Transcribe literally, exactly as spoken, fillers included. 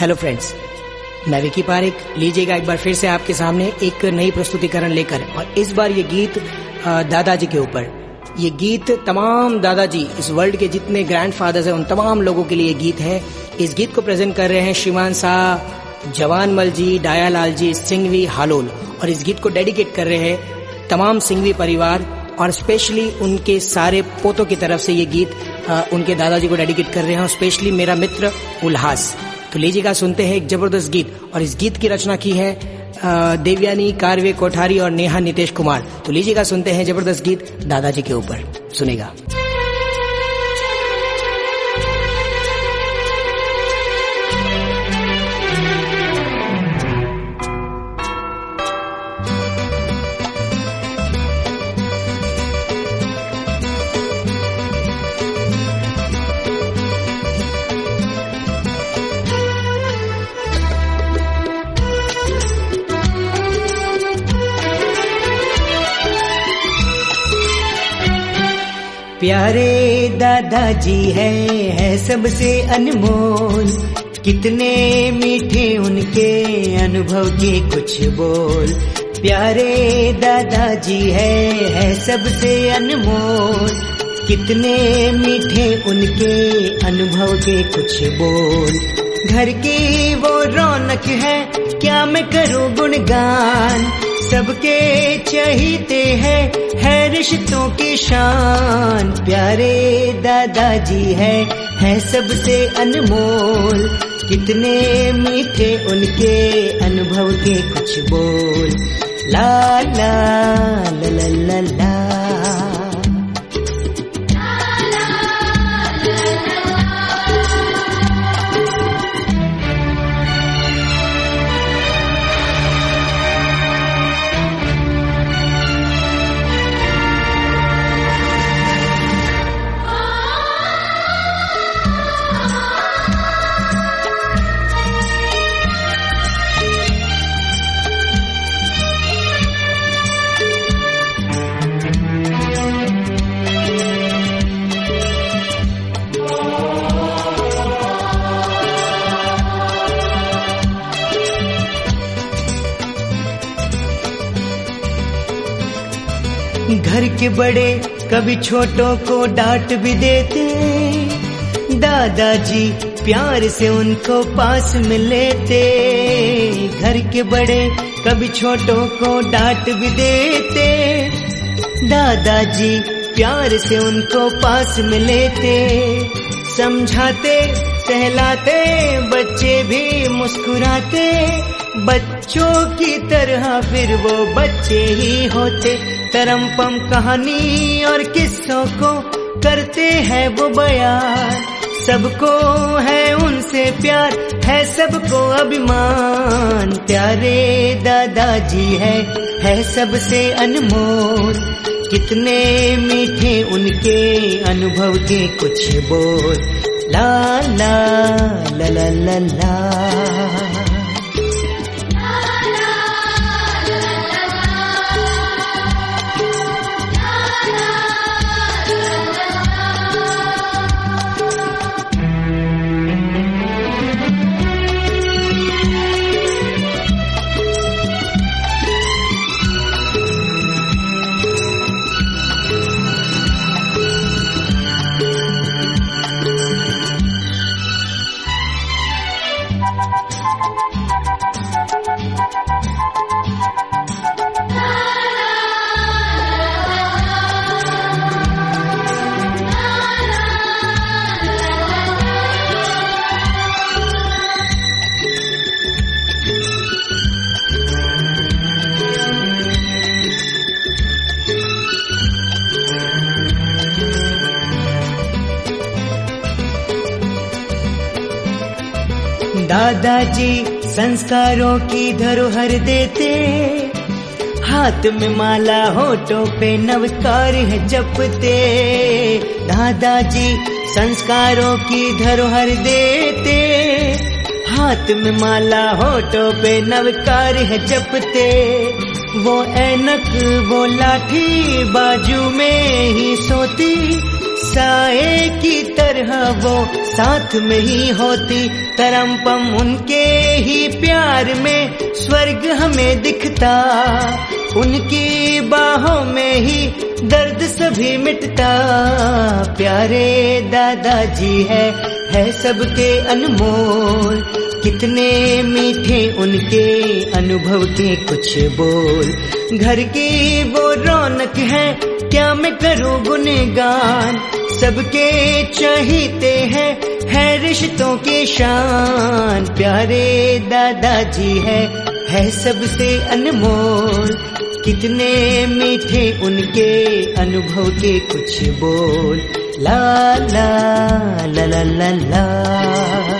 Hello friends, मैं विकी पारिक लीजिएगा एक बार फिर से आपके सामने एक नई प्रस्तुतिकरण लेकर, और इस बार ये गीत दादाजी के ऊपर। ये गीत तमाम दादाजी, इस वर्ल्ड के जितने ग्रैंडफादर्स हैं उन तमाम लोगों के लिए ये गीत है। इस गीत को प्रेजेंट कर रहे हैं श्रीमान शाह, जवानमल जी, डायालाल जी, सिंघवी, हालोल, और इस गीत को डेडिकेट कर रहे हैं तमाम सिंघवी परिवार और स्पेशली उनके सारे पोतों की तरफ से ये गीत आ, उनके दादाजी को डेडिकेट कर रहे हैं, और स्पेशली मेरा मित्र उल्लास। तो लीजिएगा सुनते हैं एक जबरदस्त गीत, और इस गीत की रचना की है देवयानी कारवे कोठारी और नेहा नितेश कुमार। तो लीजिएगा सुनते हैं जबरदस्त गीत दादाजी के ऊपर, सुनेगा। प्यारे दादाजी है, है सबसे अनमोल, कितने मीठे उनके अनुभव के कुछ बोल। प्यारे दादाजी है, है सबसे अनमोल, कितने मीठे उनके अनुभव के कुछ बोल। घर की वो रौनक है, क्या मैं करूं गुणगान, सबके चहीते हैं, है रिश्तों की शान। प्यारे दादाजी है, है सबसे अनमोल, कितने मीठे उनके अनुभव के कुछ बोल। ला ला ला ला ला ला। घर के बड़े कभी छोटों को डांट भी देते, दादाजी प्यार से उनको पास में लेते। घर के बड़े कभी छोटों को डांट भी देते, दादाजी प्यार से उनको पास में लेते। समझाते सहलाते बच्चे भी मुस्कुराते, बच्चों की तरह फिर वो बच्चे ही होते। तरमपम कहानी और किस्सों को करते हैं वो बयान, सबको है उनसे प्यार, है सबको अभिमान। प्यारे दादाजी है, है सबसे अनमोल, कितने मीठे उनके अनुभव के कुछ बोल। ला ला ला ला ला ला। दादाजी संस्कारों की धरोहर देते, हाथ में माला होठों पे नवकार है जपते। दादाजी संस्कारों की धरोहर देते, हाथ में माला होठों पे नवकार है जपते। वो ऐनक वो लाठी बाजू में ही सोती, साए की तरह वो साथ में ही होती। तरमपम उनके ही प्यार में स्वर्ग हमें दिखता, उनकी बाहों में ही दर्द सभी मिटता। प्यारे दादाजी है है सबके अनमोल, कितने मीठे उनके अनुभव के कुछ बोल। घर की वो रौनक है क्या मैं करूं गुनगान, सबके चाहते हैं है रिश्तों की शान। प्यारे दादाजी है है सबसे अनमोल, कितने मीठे उनके अनुभव के कुछ बोल। ला ला ला ला ला ला।